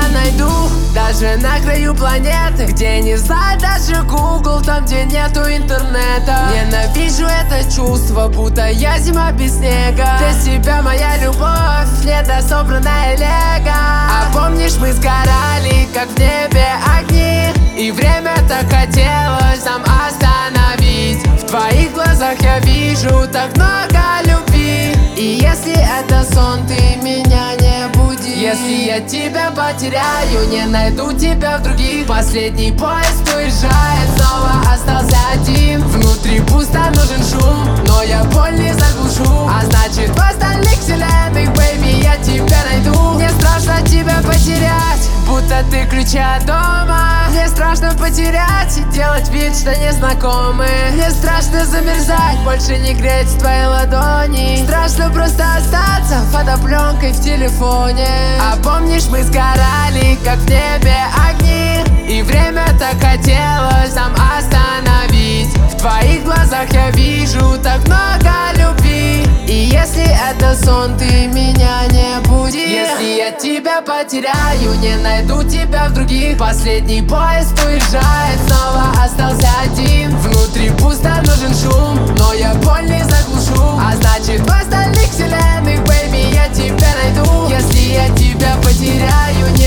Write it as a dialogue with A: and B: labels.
A: тебя найду даже на краю планеты, где не знает даже Google, там, где нету интернета. Ненавижу это чувство, будто я зима без снега. Для тебя моя любовь, недособранная лего. А помнишь, мы сгорали, как в небе огни, и время так хотелось нам остановить. В твоих глазах я вижу так много любви, и если это сон, ты меня не буди. Если я тебя потеряю, не найду тебя в других. Последний поезд уезжает, снова остался один. Внутри пусто, нужен шум, но я боль не заглушу. А значит, в остальных вселенных, бэйби, я тебя найду. Мне страшно тебя потерять, будто ты ключи от дома. Мне страшно потерять и делать вид, что незнакомы. Мне страшно замерзать, больше не греть твои ладони. Страшно просто остаться фотопленкой в телефоне. А помнишь, мы сгорали, как в небе огни, и время так хотелось нам остановить. В твоих глазах я вижу так много любви, и если это сон, ты меня не буди. Если я тебя потеряю, не найду тебя в других. Последний поезд уезжает, снова остался один. Внутри пусто, нужен шум, но я боль не заглушу. А значит, в остальных вселенных, бэйби, я тебя найду. Если я тебя потеряю,